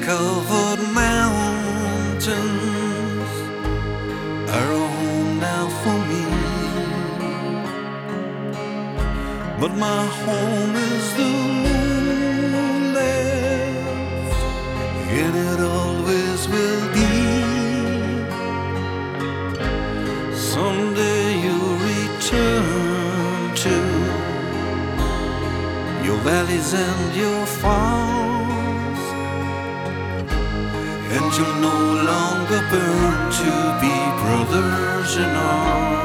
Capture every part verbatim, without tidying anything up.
snow-covered mountains are a home now for me, but my home is the moonlands, and it always will be. Someday you'll return to your valleys and your farms, and you'll no longer burn to be brothers in arms.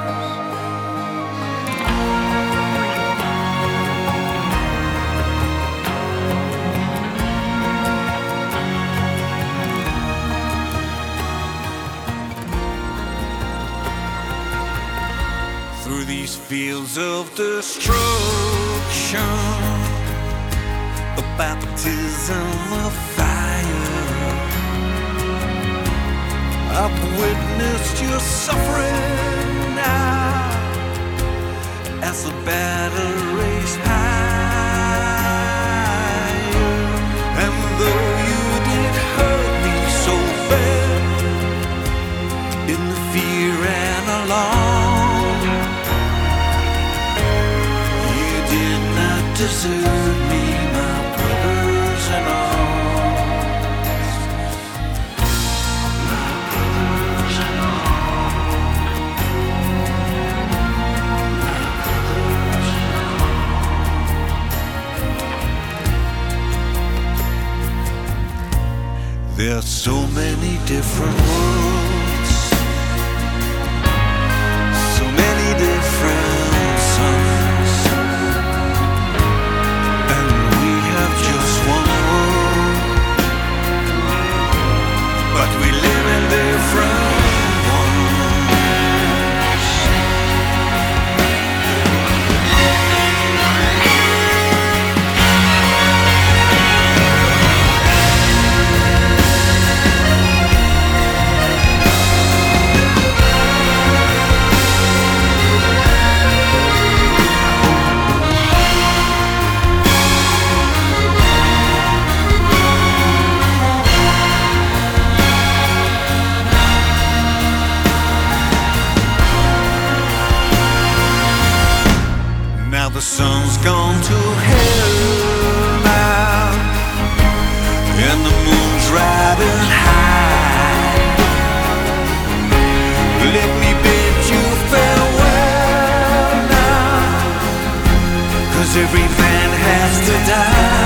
Through these fields of destruction, a baptism of fire, I've witnessed your suffering now as the battle raged higher. And though you did hurt me so bad in the fear and alarm, you did not desert me, my brothers in arms. My brothers in arms. My brothers in arms. There are so many different worlds, so many different suns, and we have just one world, but we live in different ones. Now the sun's gone to hell now, and the moon's riding high. Let me bid you farewell now, 'cause every man has to die.